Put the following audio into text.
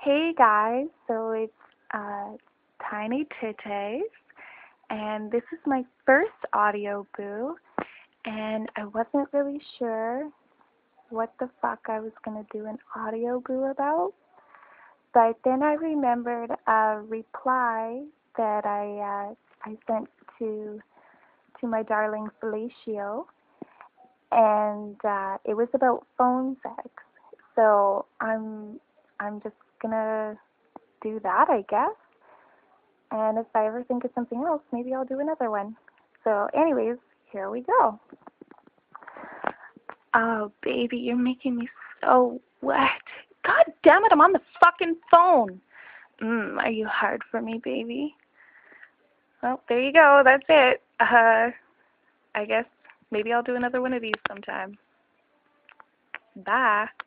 Hey guys, so it's Tiny Titties, and this is my first audio boo, and I wasn't really sure what the fuck I was gonna do an audio boo about, but then I remembered a reply that I sent to my darling Felicio, and it was about phone sex. So I'm just gonna do that, I guess. And if I ever think of something else, maybe I'll do another one. So anyways, here we go. Oh, baby, you're making me so wet. God damn it, I'm on the fucking phone. Are you hard for me, baby? Well, there you go. That's it. I guess maybe I'll do another one of these sometime. Bye.